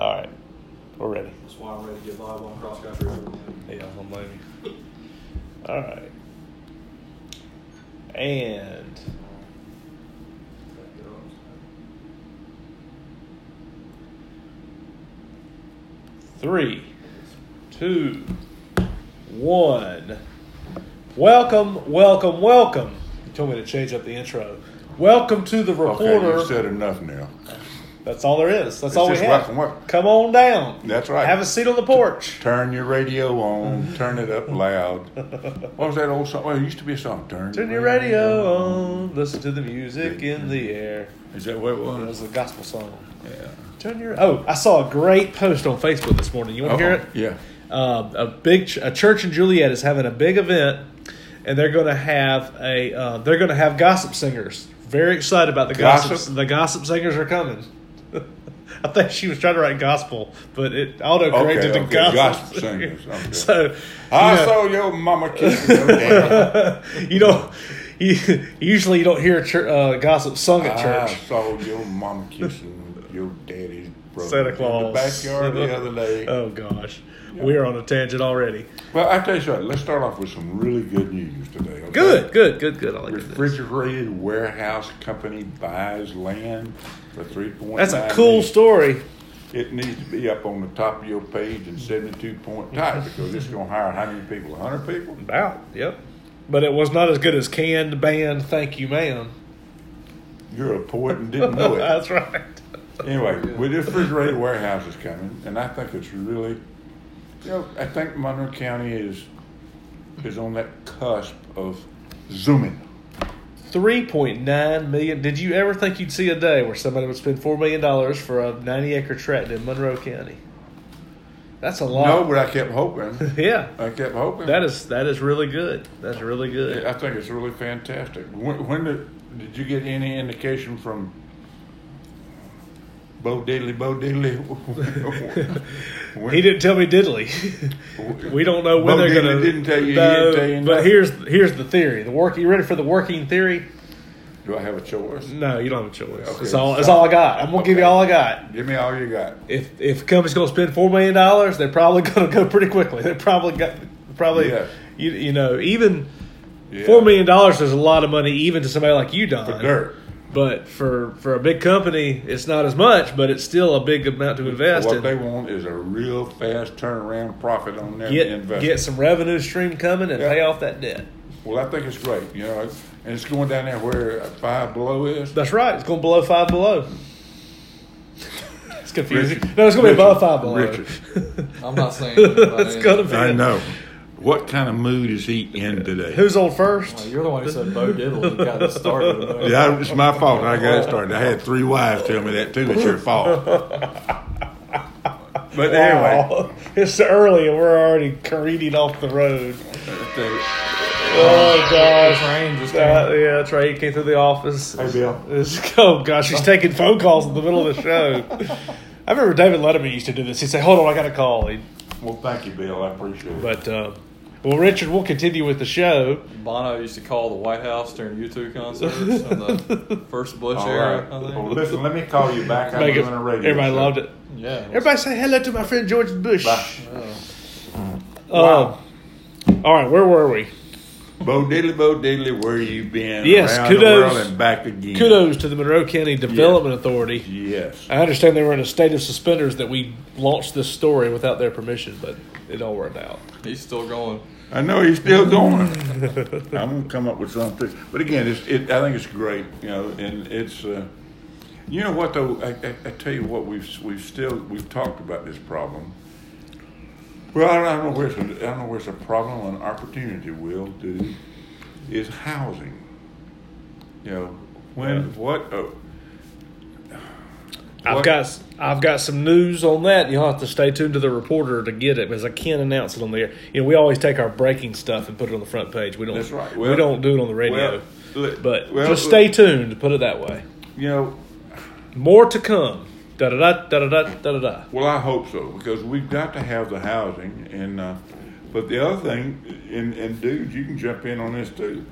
All right. We're ready. That's why I'm ready to get live on cross country. Yeah, don't blame you. All right. And 3, 2, 1. Welcome. You told me to change up the intro. Welcome to the reporter. Okay, you said enough now. That's all there is. That's all we just have. welcome. Come on down. That's right. Have a seat on the porch. Turn your radio on. Turn it up loud. What was that old song? Well, it used to be a song. Turn your radio on. Listen to the music in the air. Is that what it It was? was a gospel song. Yeah. Oh, I saw a great post on Facebook this morning. You want to hear it? Yeah. A church in Juliet is having a big event, and they're going to have gossip singers. Very excited about the gossip. The gossip singers are coming. I think she was trying to write gospel, but it autocorrected to gossip singers. Okay. So I saw your mama kissing your daddy. Usually you don't hear gossip sung at church. I saw your mama kissing your daddy's brother Santa Claus in the backyard the other day. Oh gosh, we're on a tangent already. Well, I tell you what. Let's start off with some really good news today. Okay? Good. I like this. Refrigerated Warehouse Company buys land for $3.9 That's a cool story. It needs to be up on the top of your page in 72-point type because it's going to hire how many people? 100 people? About, yep. But it was not as good as Canned Band Thank You Ma'am. You're a poet and didn't know it. That's right. Anyway, with this refrigerated warehouse is coming, and I think it's really, I think Monroe County is on that cusp of zooming. $3.9 million. Did you ever think you'd see a day where somebody would spend $4 million for a 90-acre tract in Monroe County? That's a lot. No, but I kept hoping. Yeah. I kept hoping. That is really good. That's really good. I think it's really fantastic. When did you get any indication from Bo Diddley? He didn't tell me diddly. We don't know when Bo they're going to. Didn't tell you. No, He didn't tell you but nothing. here's the theory. You ready for the working theory? Do I have a choice? No, you don't have a choice. Okay, That's all I got. I'm gonna give you all I got. Give me all you got. If a company's gonna spend $4 million, they're probably gonna go pretty quickly. They're probably Yeah. even $4 million is a lot of money, even to somebody like you, Don. For dirt. But for a big company, it's not as much, but it's still a big amount to invest What in. they want is a real fast turnaround profit on their investment. Get some revenue stream coming and pay off that debt. Well, I think it's great, and it's going down there where Five Below is. That's right. It's going below Five Below. It's confusing. Richard. No, it's going to be above Five Below. Richard. I'm not saying anything. It's going to be. I know. What kind of mood is he in today? Who's on first? Well, you're the one who said Bo Diddle. You got it started. Yeah, it's my fault. I got it started. I had 3 wives tell me that too. It's your fault. But anyway, Wow. It's early and we're already careening off the road. Oh gosh! Train just came. Yeah, Trey came through the office. Hey, Bill. Oh gosh, he's taking phone calls in the middle of the show. I remember David Letterman used to do this. He'd say, "Hold on, I got a call." Well, thank you, Bill. I appreciate it. But well, Richard, we'll continue with the show. Bono used to call the White House during U2 concerts in the first Bush All era. right. I think. Well, listen, let me call you back. I'm Make it- doing a radio everybody show. loved it. Yeah. Everybody say hello to my friend George Bush. Bye. Wow. All right, where were we? Bo Diddley, where you been? Yes, Around kudos. the world and back again. Kudos to the Monroe County Development Authority. Yes. I understand they were in a state of suspenders that we launched this story without their permission, but it all worked out. He's still going. I know he's still going. I'm gonna come up with something, but again, I think it's great, and it's, you know what though? I tell you what, we've talked about this problem. Well, I don't know where it's a problem or an opportunity. Will do is housing. I've got some news on that. You'll have to stay tuned to the reporter to get it because I can't announce it on the air. We always take our breaking stuff and put it on the front page. We don't. That's right. We don't do it on the radio. But well, just stay tuned. To put it that way. More to come. Da da da da da da da. Well, I hope so because we've got to have the housing, and but the other thing, and dudes, you can jump in on this too.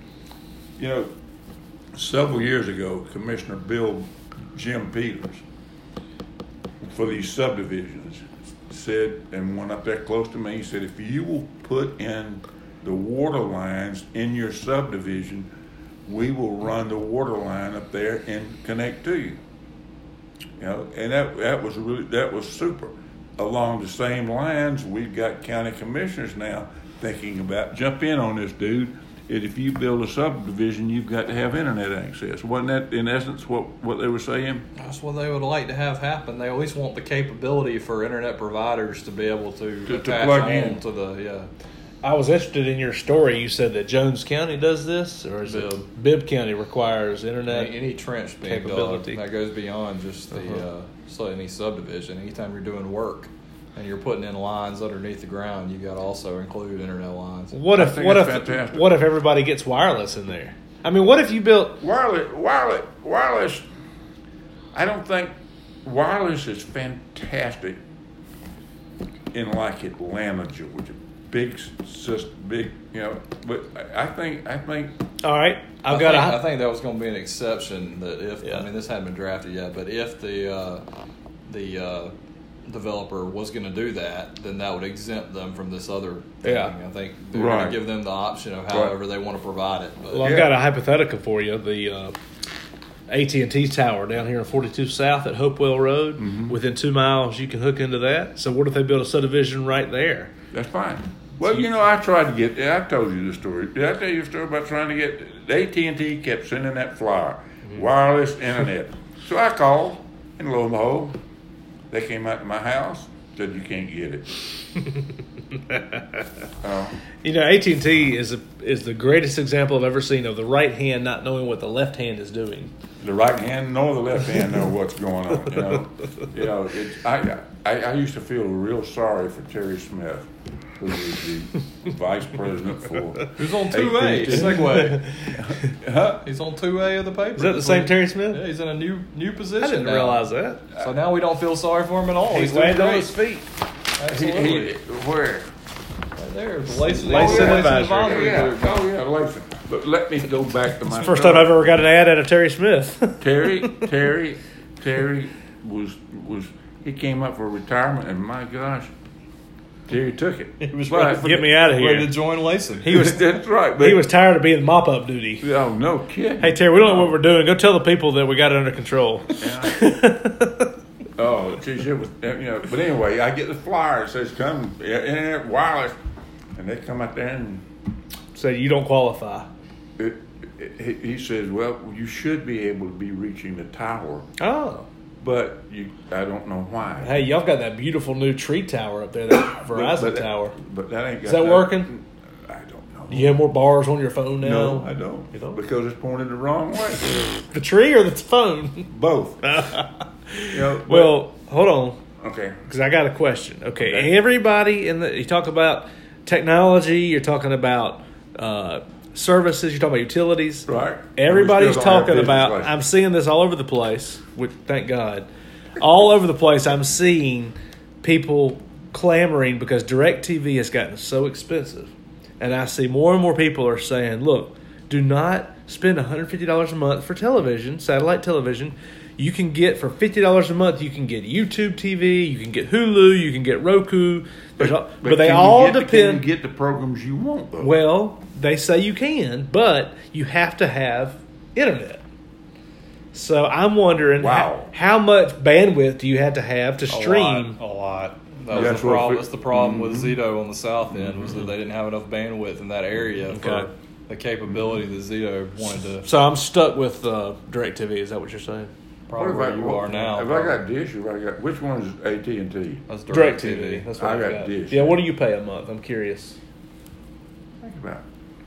Several years ago, Commissioner Jim Peters for these subdivisions. Said, and one up there close to me, he said, if you will put in the water lines in your subdivision, we will run the water line up there and connect to you. You know, and that was super. Along the same lines, we've got county commissioners now thinking about jump in on this, dude. If you build a subdivision, you've got to have internet access. Wasn't that in essence what they were saying? That's what they would like to have happen. They at least want the capability for internet providers to be able to attach plug in to the I was interested in your story. You said that Jones County does this, or is it Bibb County requires internet any trench being capability? dug that goes beyond just the any subdivision. Anytime you're doing work and you're putting in lines underneath the ground, you got to also include internet lines. What if everybody gets wireless in there? I mean, what if you built wireless? I don't think wireless is fantastic in like Atlanta, Georgia. Big system, big, you know. But I think. All right, I think that was going to be an exception. That if I mean this hadn't been drafted yet, but if the developer was going to do that, then that would exempt them from this other thing. I think they're going to give them the option of however they want to provide it. But, well, I've got a hypothetical for you. The AT&T tower down here in 42 South at Hopewell Road. Mm-hmm. Within 2 miles, you can hook into that. So what if they build a subdivision right there? That's fine. Well, you know, I tried to get. I told you the story. Did I tell you a story about trying to get? AT&T kept sending that flyer, wireless internet. So I called, and lo and behold, they came out to my house. Said you can't get it. You know, AT&T is the greatest example I've ever seen of the right hand not knowing what the left hand is doing. The right hand nor the left hand know what's going on. You know. I used to feel real sorry for Terry Smith, who was the vice president for. Who's on 2A? Segue. He's on 2A of the paper. Is that the same Terry Smith? Yeah, he's in a new position. I didn't realize that. So now we don't feel sorry for him at all. He's landed on his feet. Absolutely. Where? Right there. The Layson Advisory. Layson. But let me go back to my. It's the first time I've ever got an ad out of Terry Smith. Terry was he came up for retirement, and my gosh, Terry took it. He was ready to get me out of here. Ready to join Layson. That's right. But he was tired of being mop-up duty. Oh, no kidding. Hey, Terry, we don't know what we're doing. Go tell the people that we got it under control. Yeah. Oh, geez, it was, you know. But anyway, I get the flyer. It says, come, internet wireless. And they come out there and say, you don't qualify. He says, well, you should be able to be reaching the tower. Oh. But I don't know why. Hey, y'all got that beautiful new tree tower up there, that Verizon tower. But that ain't got Is that working? I don't know. Do you have more bars on your phone now? No, I don't. You don't? Because it's pointed the wrong way. The tree or the phone? Both. Well, hold on. Okay. Because I got a question. Okay. Everybody you talk about technology, you're talking about services, you're talking about utilities. Right. Everybody's talking about, I'm seeing this all over the place, which, thank God. All over the place, I'm seeing people clamoring because DirecTV has gotten so expensive. And I see more and more people are saying, look, do not spend $150 a month for television, satellite television. You can get, for $50 a month, you can get YouTube TV, you can get Hulu, you can get Roku. But they all depend. Can you get the programs you want, though? Well, they say you can, but you have to have internet. So I'm wondering how much bandwidth do you have to stream? A lot. That's the problem with Zito on the south end, was that they didn't have enough bandwidth in that area for the capability that Zito wanted to. So I'm stuck with DirecTV. Is that what you're saying? Probably where you are now. Have I got Dish or I got which one is AT&T? That's DirecTV. That's what I got Dish. Yeah, what do you pay a month? I'm curious. Think about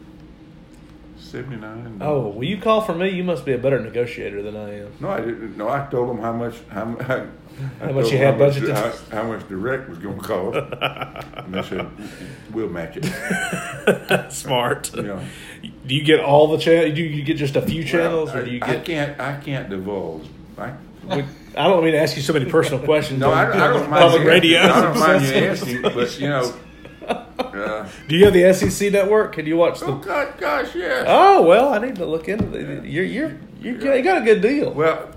$79. Oh, will you call for me? You must be a better negotiator than I am. No, I didn't. No, I told them how much you had budgeted. How much direct was going to cost, and they said we'll match it. Smart. You know. Do you get all the channels? Do you get just a few channels, or do you get? I can't divulge. I don't mean to ask you so many personal questions. No, I don't mind public radio. I don't mind you asking, but you know. Do you have the SEC network? Can you watch the? Oh gosh, yes. Oh well, I need to look into it. You got a good deal. Well,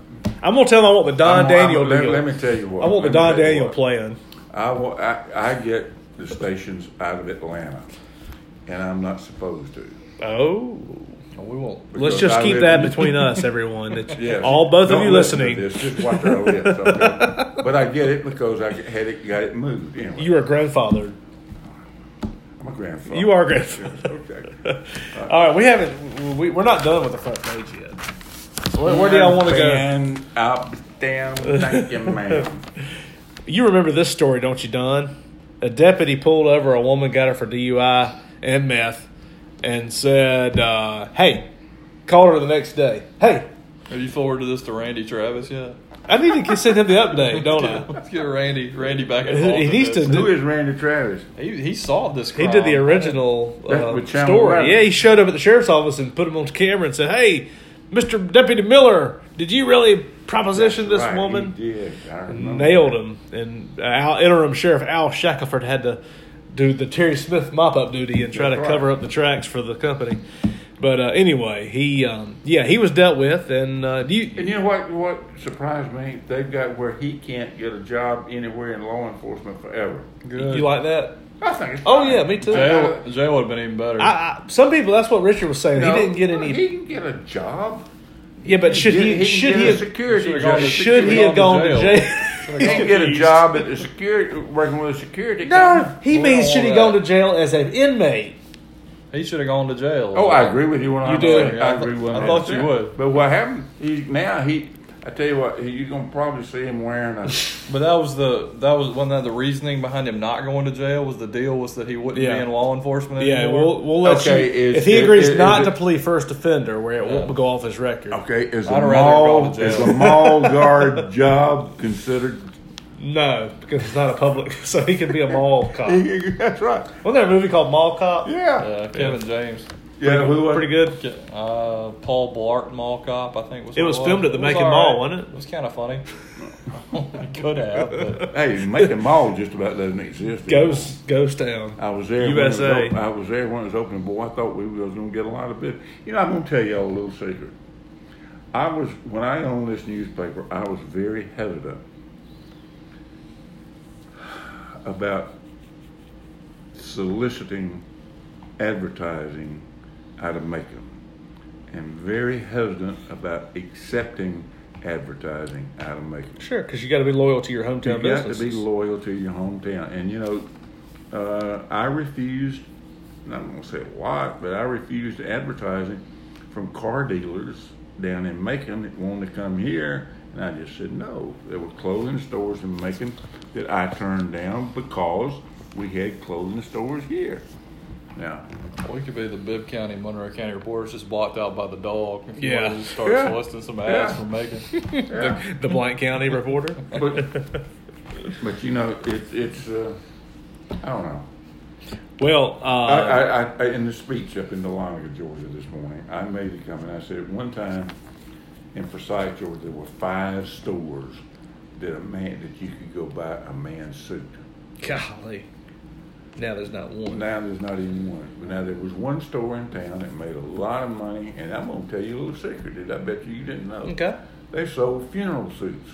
I'm gonna tell him I want the Don Daniel deal. Let me tell you what. I want the Don Daniel plan. I get the stations out of Atlanta, and I'm not supposed to. Oh. We won't. Let's just keep that between us, everyone. Yes. Both of you listening. Just watch our lips, okay? But I get it because I got it moved. Anyway. You are grandfathered. I'm a grandfather. You are a grandfather. Okay. All right, we're not done with the front page yet. Where do y'all want to go? And up, down, thank you, ma'am. You remember this story, don't you, Don? A deputy pulled over a woman, got her for DUI and meth, and said, hey, called her the next day. Hey. Have you forwarded this to Randy Travis yet? I need to send him the update, don't I? Let's get Randy back involved. He needs to. Who is Randy Travis? He solved this crime. He did the original story. Rabbit. Yeah, he showed up at the sheriff's office and put him on camera and said, hey, Mr. Deputy Miller, did you really proposition this woman? He did. I remember. Nailed him. And interim Sheriff Al Shackelford had to do the Terry Smith mop-up duty and try to cover up the tracks for the company. But anyway, he was dealt with. And you know what surprised me? They've got where he can't get a job anywhere in law enforcement forever. Good. You like that? I think it's fine. Oh, yeah, me too. Jail would have been even better. Some people, that's what Richard was saying. He didn't get any. He can get a job. Yeah, but should he have gone to jail? He can get a job at the security, working with a security company. No, he means should he gone to jail as an inmate? He should have gone to jail. Oh, I agree with you. You do. I agree with you. I thought you would. But what happened? I tell you what, you're gonna probably see him wearing a. But wasn't that the reasoning behind him not going to jail? Was the deal was that he wouldn't be in law enforcement anymore? Yeah, we'll let you. If he agrees not to plead first offender, where it won't go off his record. Okay, is a mall guard job considered? No, because it's not a public, so he can be a mall cop. That's right. Wasn't there a movie called Mall Cop? Yeah. Kevin James. Yeah, pretty good. Paul Blart Mall Cop, I think it was filmed at the Macon Mall, wasn't it? It was kind of funny. It could have. But. Hey, Macon Mall just about doesn't exist. Ghost town. I was there. USA. I was there when it was open. Boy, I thought we was going to get a lot of business. I'm going to tell y'all a little secret. When I owned this newspaper, I was very hesitant about soliciting advertising out of Macon, and very hesitant about accepting advertising out of Macon. Sure, because you got to be loyal to your hometown business. You got to be loyal to your hometown, and I refused. I'm going to say a lot, but I refused advertising from car dealers down in Macon that wanted to come here, and I just said no. There were clothing stores in Macon that I turned down because we had clothing stores here. Now, we could be the Bibb County, Monroe County reporters just blocked out by the dog. If you wanted to start soliciting some ads from Macon. The Blank County reporter. But it's I don't know. Well, I in the speech up in Dahlonega, Georgia this morning, I made a comment. I said at one time in Forsyth, Georgia, there were 5 stores that you could go buy a man's suit. Golly. Now there's not one. Now there's not even one. But now there was one store in town that made a lot of money, and I'm going to tell you a little secret that I bet you didn't know. Okay. They sold funeral suits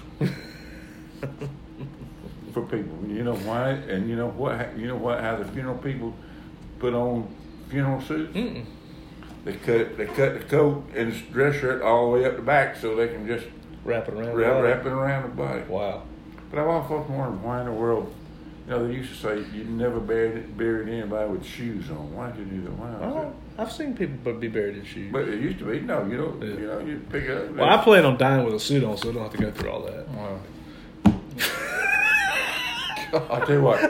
for people. You know why? And you know what? You know what? How the funeral people put on funeral suits? Mm-mm. They cut the coat and the dress shirt all the way up the back so they can just wrap it around the body. Wow. But I've often wondered why in the world. They used to say you never buried anybody with shoes on. Why did you do that? Why? I've seen people be buried in shoes. But it used to be. No, you don't. Yeah. You pick it up. Well, I plan on dying with a suit on, so I don't have to go through all that. Wow. I tell you what.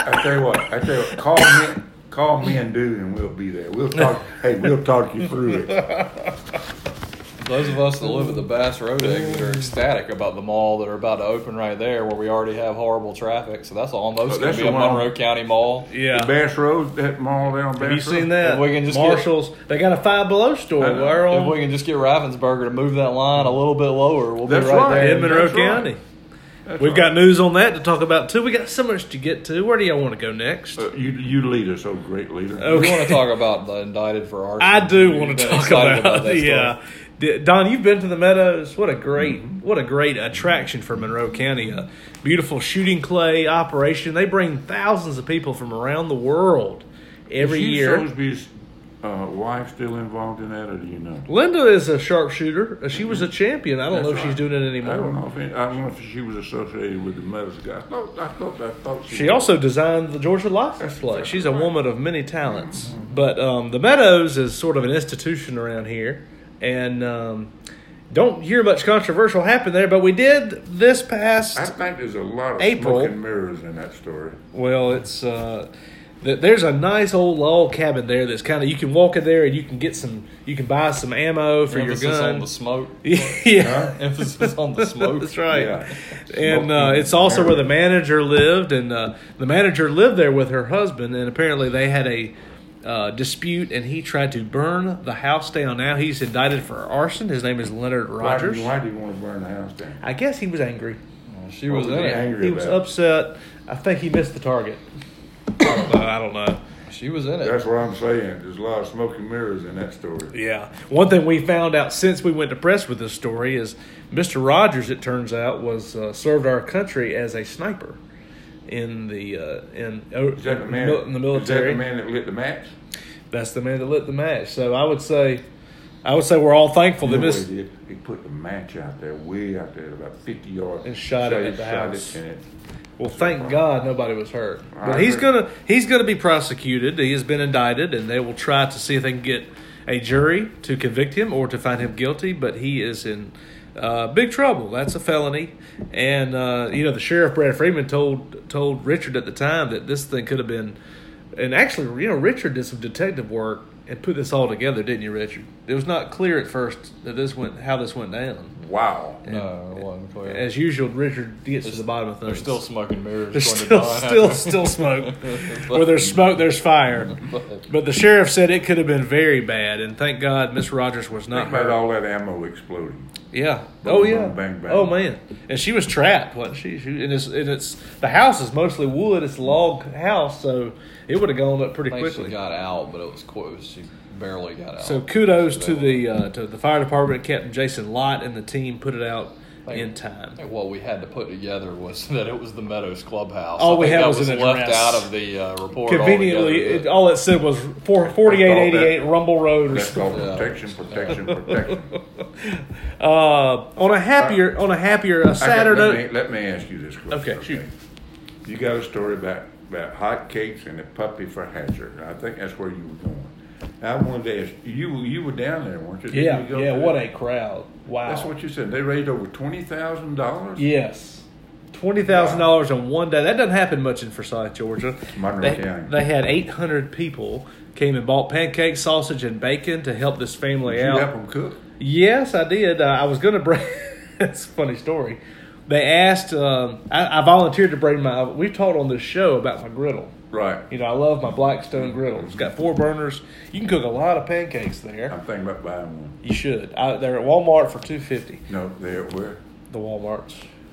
Call me and dude, and we'll be there. We'll talk. We'll talk you through it. Those of us that live at the Bass Road exit are ecstatic about the mall that are about to open right there, where we already have horrible traffic. So that's almost going to be a Monroe County mall. Yeah, the Bass Road, that mall down Bass Road. Have you seen that? If we can just Marshalls, they got a Five Below store. If we can just get Ravensburger to move that line a little bit lower, we'll be right there in Monroe County. We've got news on that to talk about, too. We got so much to get to. Where do y'all want to go next? You lead us, oh great leader. Okay. We want to talk about the indicted for arson. I do want to talk about that. Yeah. Don, you've been to the Meadows. What a great attraction for Monroe County. A beautiful shooting clay operation. They bring thousands of people from around the world every year. Is Sosby's wife still involved in that, or do you know? Linda is a sharpshooter. She was a champion. I don't know if she's doing it anymore. I don't know if she was associated with the Meadows guy. I thought she also designed the Georgia license plate. She's a woman of many talents. But the Meadows is sort of an institution around here. And don't hear much controversial happen there, but we did this past I think there's a lot of April. smoke and mirrors in that story. Well, it's there's a nice old log cabin there that's kind of, you can walk in there and you can buy some ammo for your gun. Emphasis on the smoke. Yeah. Emphasis on the smoke. That's right. Yeah. And it's also where the manager lived, and the manager lived there with her husband, and apparently they had a dispute, and he tried to burn the house down. Now he's indicted for arson. His name is Leonard Rogers. Why do you want to burn the house down? I guess he was angry. She was in it. Angry He was upset. I think he missed the target. I don't know. She was in it. That's what I'm saying. There's a lot of smoke and mirrors in that story. Yeah. One thing we found out since we went to press with this story is Mr. Rogers, it turns out, was served our country as a sniper in the in the military. Is that the man that lit the match? That's the man that lit the match. So I would say we're all thankful that this. He put the match out there, way out there, about 50 yards, and shot it at the house. Well, thank God nobody was hurt. But he's gonna be prosecuted. He has been indicted, and they will try to see if they can get a jury to convict him or to find him guilty. But he is in big trouble. That's a felony. And the sheriff Brad Freeman told Richard at the time that this thing could have been. And actually, Richard did some detective work and put this all together, didn't you, Richard? It was not clear at first that how this went down. Wow. And no, it wasn't clear. As usual, Richard gets to the bottom of things. There's still smoke and mirrors. There's still smoke. Where there's smoke, there's fire. But the sheriff said it could have been very bad, and thank God Miss Rogers was not hurt. Think about all that ammo exploding. Yeah. Boom, boom, bang, bang. Oh man. And she was trapped, wasn't she? And it's the house is mostly wood. It's a log house, so it would have gone up pretty quickly. She got out, but it was close. She barely got out. So kudos to the fire department, Captain Jason Lott, and the team put it out in time. What we had to put together was that it was the Meadows Clubhouse. All we had was an left address. Out of the report. Conveniently, all it said was 4888 Rumble Road. That's called protection. On a happier Saturday. Let me ask you this question. Okay, shoot. You got a story about hot cakes and a puppy for Hatcher. I think that's where you were going. I wanted to ask you were down there, weren't you? Yeah. What a crowd! Wow. That's what you said. They raised over $20,000. Yes. $20,000 in one day. That doesn't happen much in Forsyth, Georgia. Monroe County. They had 800 people came and bought pancakes, sausage, and bacon to help this family out. Did you help them cook? Yes, I did. I was going to bring. It's a funny story. They asked. I volunteered to bring my. We've talked on this show about my griddle. Right. I love my Blackstone griddle. It's got 4 burners. You can cook a lot of pancakes there. I'm thinking about buying one. You should. They're at Walmart for $250. No, they're where? The Walmarts.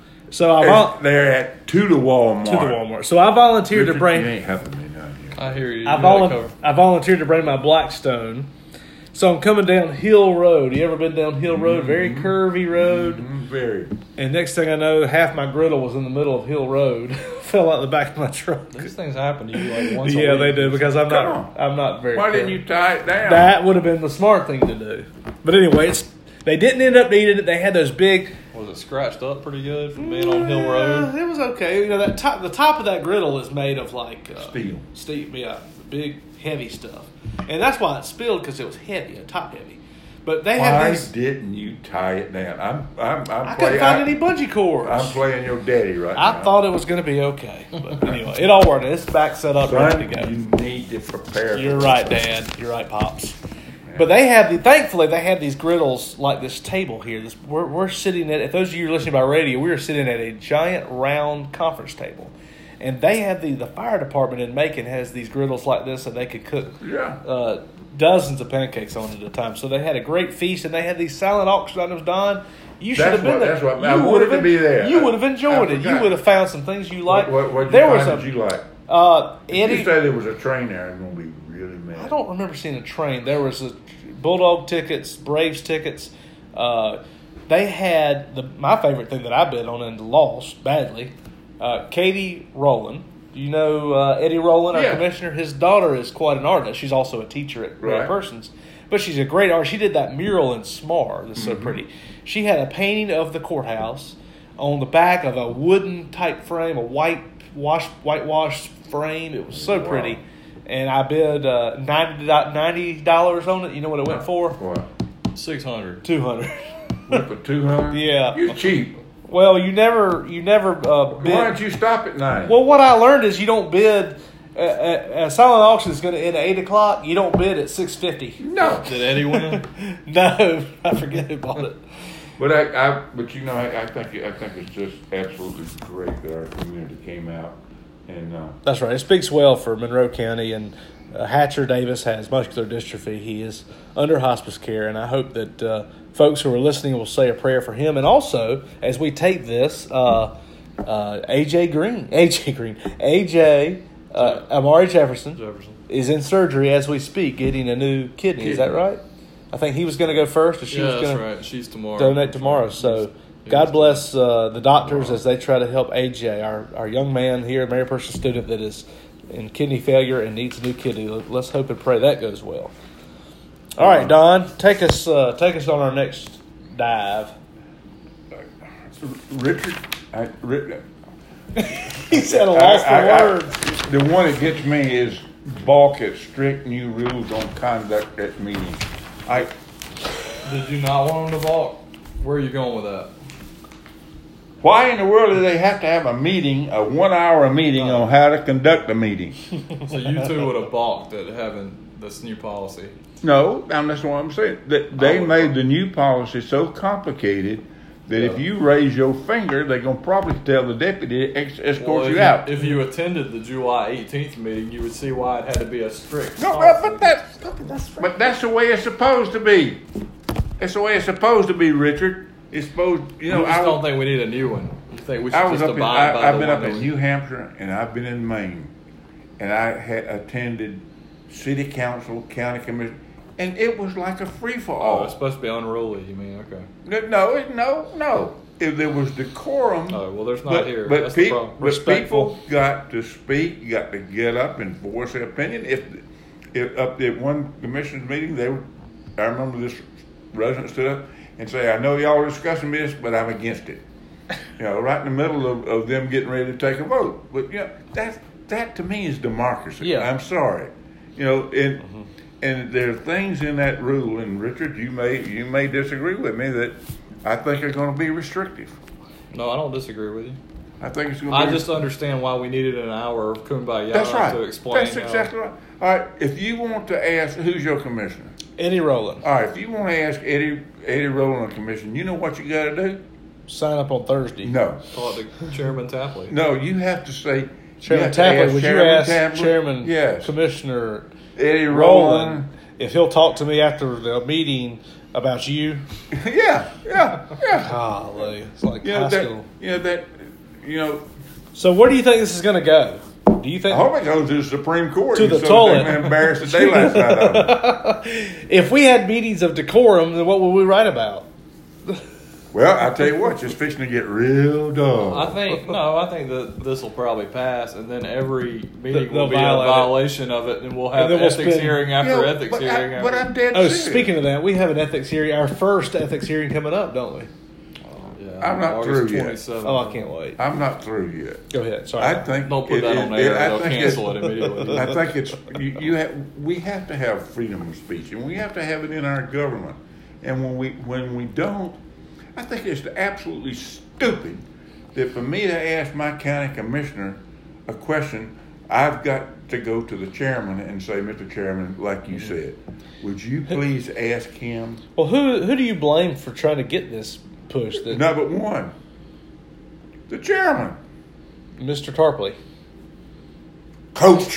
So they're at to the Walmart. So I volunteered to bring. You ain't helping me now. I hear you. I volunteered to bring my Blackstone. So I'm coming down Hill Road. You ever been down Hill Road? Very curvy road. Very. And next thing I know, half my griddle was in the middle of Hill Road. Fell out the back of my truck. These things happen to you like once a week. Yeah, they do, because I'm not very. Why didn't you tie it down? That would have been the smart thing to do. But anyway, they didn't end up needing it. They had those big. Was it scratched up pretty good from being on Hill Road? It was okay. The top of that griddle is made of like steel, yeah, big heavy stuff, and that's why it spilled, because it was heavy, top heavy. But they had these. Why didn't you tie it down? I couldn't find any bungee cords. I'm playing your daddy now. I thought it was going to be okay, but anyway, it all worked. It's back set up, ready to go. You need to prepare. You're right, Dad. You're right, Pops. But thankfully they had these griddles like this table here. We're sitting at. If those of you are listening by radio, we are sitting at a giant round conference table. And they have the fire department in Macon has these griddles like this that they could cook dozens of pancakes on at a time. So they had a great feast, and they had these silent auction items, Don. You should have been there. That's what I wanted to be there. You would have enjoyed it. You would have found some things you liked. What there you was find that you like? Eddie, you say there was a train there, I'm going to be really mad. I don't remember seeing a train. There was Bulldog tickets, Braves tickets. They had my favorite thing that I bid on and lost badly. Katie Rowland. You know Eddie Rowland, our commissioner? His daughter is quite an artist. She's also a teacher at Mary Persons. But she's a great artist. She did that mural in Smar that's so pretty. She had a painting of the courthouse on the back of a wooden type frame, a whitewashed frame. It was so pretty. And I bid $90 on it. You know what it went for? What? $600. $200. Went for $200? Yeah. You're cheap. Well, you never bid. Why don't you stop at 9? Well, what I learned is you don't bid. A silent auction is going to end at 8 o'clock. You don't bid at 6:50. No. Did Eddie win? No, I forget who bought it. But but you know, I think it's just absolutely great that our community came out and. That's right. It speaks well for Monroe County, and Hatcher Davis has muscular dystrophy. He is under hospice care, and I hope that folks who are listening will say a prayer for him. And also, as we tape this, Amari Jefferson is in surgery as we speak, getting a new kidney. Is that right? I think he was going to go first, and she was going to She's tomorrow. donate tomorrow. So God bless the doctors as they try to help AJ, our young man here, a Mary Persons student that is in kidney failure and needs a new kidney. Let's hope and pray that goes well. All right, Don, take us on our next dive. Richard. He's at a loss for words. The one that gets me is balk at strict new rules on conduct at meetings. Did you not want him to balk? Where are you going with that? Why in the world do they have to have a meeting, a 1 hour meeting on how to conduct a meeting? So you two would have balked at having this new policy. No, that's what I'm saying. They made the new policy so complicated that if you raise your finger, they're going to probably tell the deputy to escort you out. If you attended the July 18th meeting, you would see why it had to be a strict but that's the way it's supposed to be. That's the way it's supposed to be, Richard. It's supposed, I don't think we need a new one. You think we should just abide by the one? I've been up in New Hampshire and I've been in Maine, and I had attended city council, county commission, and it was like a free for all. Oh, it's supposed to be unruly. You mean okay? No. If there was decorum. Oh well, there's not here. But people got to speak, got to get up and voice their opinion. If up at one commission's meeting, I remember this resident stood up and say, "I know y'all are discussing this, but I'm against it." Right in the middle of them getting ready to take a vote. But that to me is democracy. Yeah. I'm sorry. And there are things in that rule, and Richard, you may disagree with me, that I think are going to be restrictive. No, I don't disagree with you. I think it's going to be. I just understand why we needed an hour of kumbaya to explain. That's exactly right. All right, if you want to ask, who's your commissioner? Eddie Rowland. All right, if you want to ask Eddie Rowland a commission, you know what you got to do? Sign up on Thursday. No. Call it the Chairman Tapley. No, you have to say. Chairman Tapley, would you ask Chairman Commissioner Eddie Rowland if he'll talk to me after the meeting about you? Yeah. Golly, it's like high school. So where do you think this is going to go? Do you think? I hope it goes to the Supreme Court. To the toilet. They embarrass the daylights out of them. If we had meetings of decorum, then what would we write about? Well, I tell you what, it's fixing to get real dull. I think that this will probably pass, and then every meeting will be a violation of it, and we'll have ethics hearing after ethics hearing. But I'm dead serious. Speaking of that, we have an ethics hearing, our first ethics hearing coming up, don't we? I'm not through yet. Oh, I can't wait. I'm not through yet. Go ahead. Sorry. I think don't put that on there. They'll cancel it immediately. I think it's we have to have freedom of speech, and we have to have it in our government. And when we don't, I think it's absolutely stupid that for me to ask my county commissioner a question, I've got to go to the chairman and say, Mr. Chairman, like you said, would you please ask him? Well, who do you blame for trying to get this push? Number one, the chairman. Mr. Tarpley. Coach.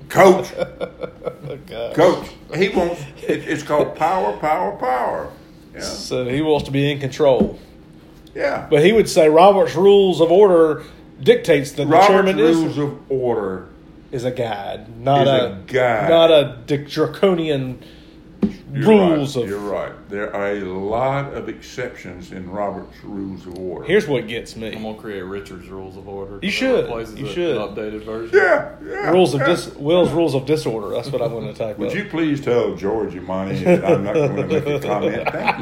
Oh, Coach. He wants, it's called power. Yeah. So he wants to be in control. Yeah. But he would say Robert's Rules of Order dictates that the chairman Rules of Order is a guide, not guide. not a draconian rules of. You're right. There are a lot of exceptions in Robert's Rules of Order. Here's what gets me. I'm gonna create Richard's Rules of Order. You should. You should. An updated version. Yeah. Will's Rules of Disorder. That's what I'm going to type Would up. you please tell George Imani that I'm not going to make a comment? Thank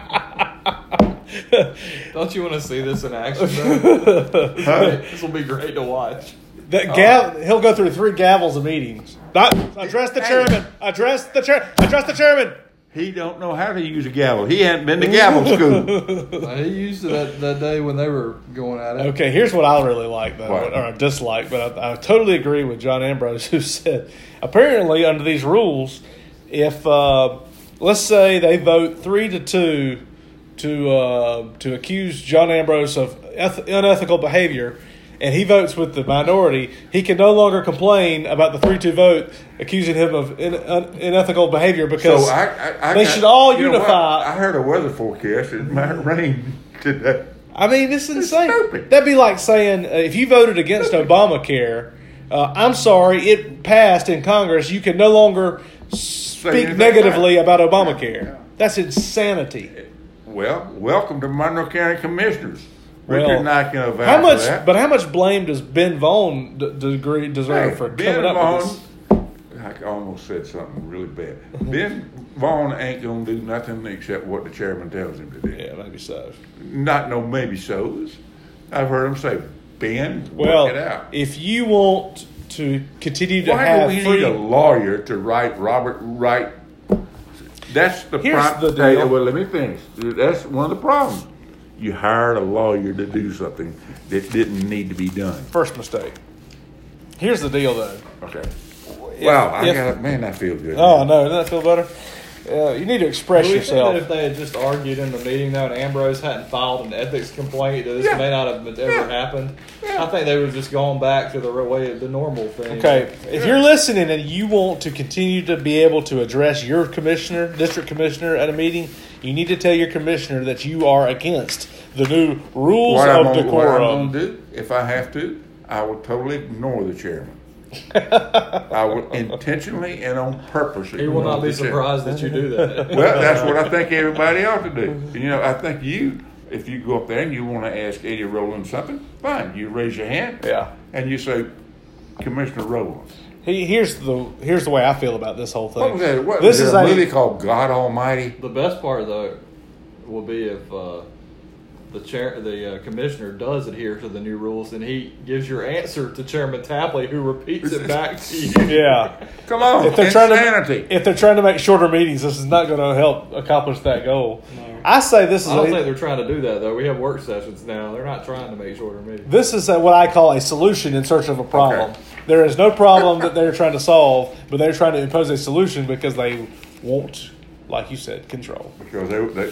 you. Don't you want to see this in action, though? This will be great to watch. He'll go through 3 gavels of meetings. Address the chairman. Address the chairman. He don't know how to use a gavel. He hadn't been to gavel school. He used it that day when they were going at it. Okay, here's what I really like, though, What? or I dislike, but I totally agree with John Ambrose, who said, apparently under these rules, if let's say they vote 3-2 to accuse John Ambrose of unethical behavior, and he votes with the minority, he can no longer complain about the 3-2 vote accusing him of unethical behavior because they should all unify. I heard a weather forecast. It might rain today. I mean, it's insane. stupid. That'd be like saying if you voted against Obamacare, I'm sorry, it passed in Congress. You can no longer speak anything negatively about about Obamacare. Yeah. That's insanity. Well, welcome to Monroe County Commissioners. Well, Richard Knight can avow for that. But how much blame does Ben Vaughn deserve for Ben coming up Vaughn, with this? I almost said something really bad. Ben Vaughn ain't going to do nothing except what the chairman tells him to do. Yeah, maybe so. Not no maybe so's. I've heard him say, Ben, Well, work it out. if you want to continue to Why have do we free, need a lawyer to write Robert Wright? That's the Here's problem. the deal. Well, let me finish. That's one of the problems. You hired a lawyer to do something that didn't need to be done. first mistake. Here's the deal, though. Okay. Wow, I feel good. Oh no, doesn't that feel better? You need to express Do we think yourself. that if they had just argued in the meeting, though, and Ambrose hadn't filed an ethics complaint, that this Yeah. may not have ever happened? Yeah. I think they would have just gone back to the way of the normal thing. Okay, if you're listening and you want to continue to be able to address your district commissioner at a meeting, you need to tell your commissioner that you are against the new rules What of I'm decorum. going to do, if I have to, I will totally ignore the chairman. I will intentionally and on purpose He will not be surprised that you do that. Well, that's what I think everybody ought to do. You know, I think if you go up there and you want to ask Eddie Rowland something, fine. You raise your hand. Yeah. And you say, Commissioner Rowland. Here's the way I feel about this whole thing. What was that? What, This was is there a a movie called God Almighty? The best part, though, will be if the commissioner does adhere to the new rules, and he gives your answer to Chairman Tapley, who repeats it back to you. Yeah. Come on, If they're trying to make shorter meetings, this is not going to help accomplish that goal. No. I say this is I don't think they're trying to do that, though. We have work sessions now. They're not trying to make shorter meetings. This is what I call a solution in search of a problem. Okay. There is no problem that they're trying to solve, but they're trying to impose a solution because they want, like you said, control. Because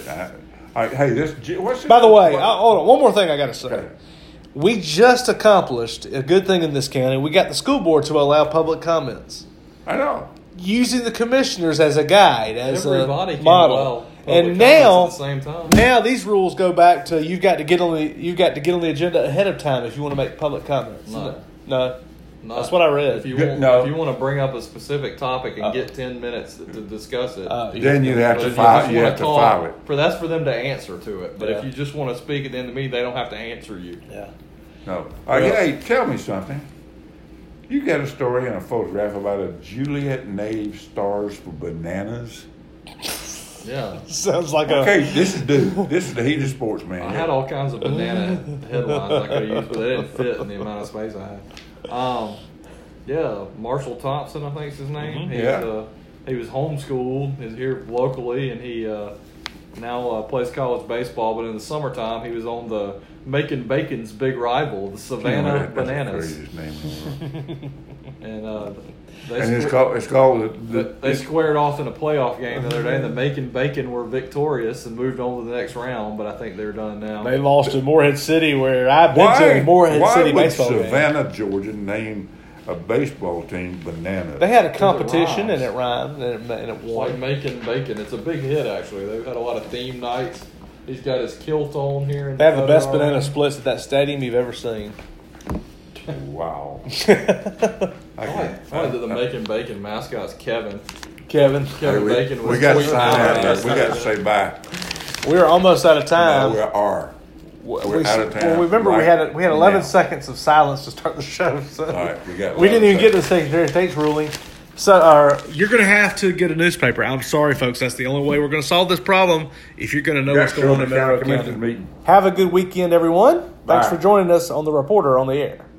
what's By the way, hold on, one more thing I got to say. Okay. We just accomplished a good thing in this county. We got the school board to allow public comments, I know. using the commissioners as a guide, as Everybody a can model. allow public And now, comments at the same time. now these rules go back to you've got to get on the agenda ahead of time if you want to make public comments. No. That's what I read. If you No. want to bring up a specific topic and get 10 minutes to discuss it, Then you have but to if file. just You wanna have to talk, file it. that's for them to answer to it. But Yeah. if you just want to speak at the end of the meeting, they don't have to answer you. Yeah. No. Hey, tell me something. You got a story and a photograph about a Juliet Nave Stars for Bananas? Yeah. Sounds like Okay, this is the heated sports man. I had all kinds of banana headlines I could have used, but they didn't fit in the amount of space I had. Yeah, Marshall Thompson, I think is his name. Yeah. He was homeschooled. He's here locally, and he now plays college baseball. But in the summertime, he was on the Macon Bacon's big rival, the Savannah Bananas. That's the craziest name. And It's called they squared off in a playoff game the other day, and the Macon Bacon were victorious and moved on to the next round. But I think they're done now. they lost to Morehead City, where I've been to a Morehead City would baseball game. Savannah, Georgia, name a baseball team bananas. They had a competition and it rhymed and it It's won. like Making Bacon. It's a big hit, actually. They've had a lot of theme nights. He's got his kilt on here. And They have the best banana splits at that stadium you've ever seen. Wow. I like that the Making Bacon mascot's Kevin. Kevin. Kevin Bacon was we got to tweeting sign out. out. We got to say bye. We're almost out of No, time. we are. We're out of town. Well, remember we had 11 now. seconds of silence to start the show. So All right, we got. we didn't 11 even get to seconds. the Secretary of State's ruling. So you're going to have to get a newspaper. I'm sorry, folks. That's the only way we're going to solve this problem. If you're going to know what's going on in Monroe County. Meeting. Have a good weekend, everyone. Thanks Bye. for joining us on The Reporter on the Air.